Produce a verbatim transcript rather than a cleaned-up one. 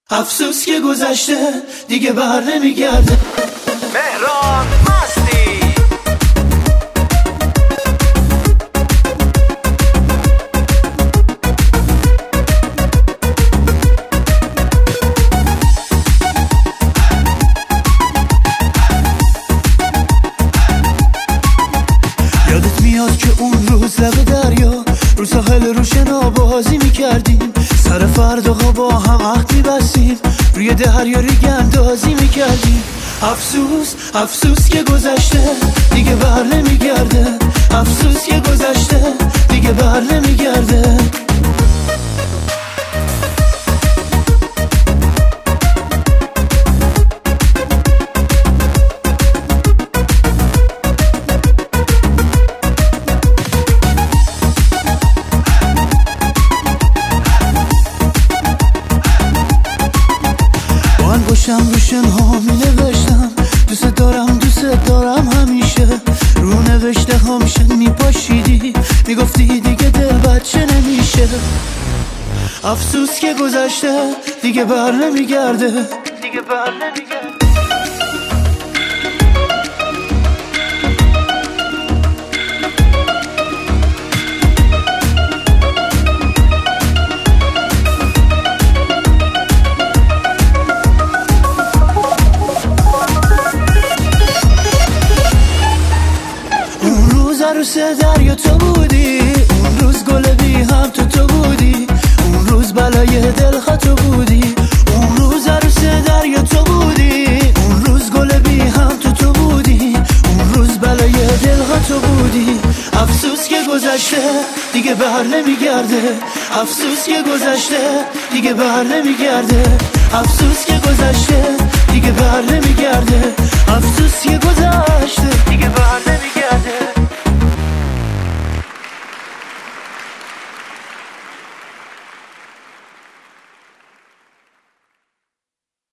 افسوس که گذشته دیگه بر نمیگرده. مهران مستی یادت میاد که اون روز لب دریا رو ساحل روشنا بازی میکردیم، سر فرداها با هم عهد میبستیم، روی دریا ریگ اندازی میکردیم. افسوس افسوس که گذشته دیگه بر نمیگرده. افسوس که گذشته دیگه بر نمیگرده. باشم روشن ها می نوشتم دوست دارم دوست دارم همیشه، رو نوشته هامشن می پاشیدی میگفتی دیگه دل بچه نمیشه. افسوس که گذشته دیگه بر نمیگرده. دیگه بر نمیگرده. عروس دریا تو بودی، اون روز گل بی هم تو تو بودی، اون روز بلای دل تو بودی، اون روز عروس دریا تو بودی، اون روز گل بی هم تو تو بودی، اون روز بلای دل تو بودی. افسوس که گذشته دیگه بر نمیگرده. افسوس که گذشته دیگه بر نمیگرده. افسوس که گذشته دیگه بر نمیگرده. افسوس که گذشته